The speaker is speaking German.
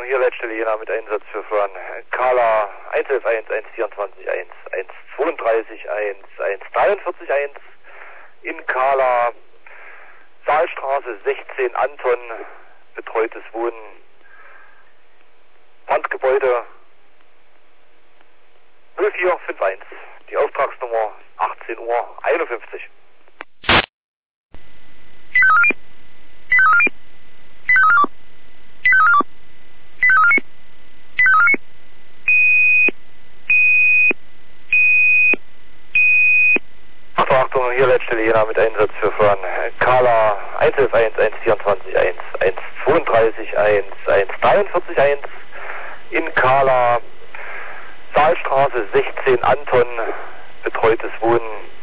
hier Leitstelle Jena mit Einsatz für Fahren. Kala 111.1, 124, 1, 132, 1, 143, 1 in Kala, Saalstraße 16, Anton, betreutes Wohnen, Brandgebäude 0451, die Auftragsnummer 18:51 Uhr. Achtung, hier Leitstelle Jena mit Einsatz für Fahren. Kala 111.1, 124, 1, 132, 1, 143, 1 in Kala, Saalstraße 16, Anton, betreutes Wohnen,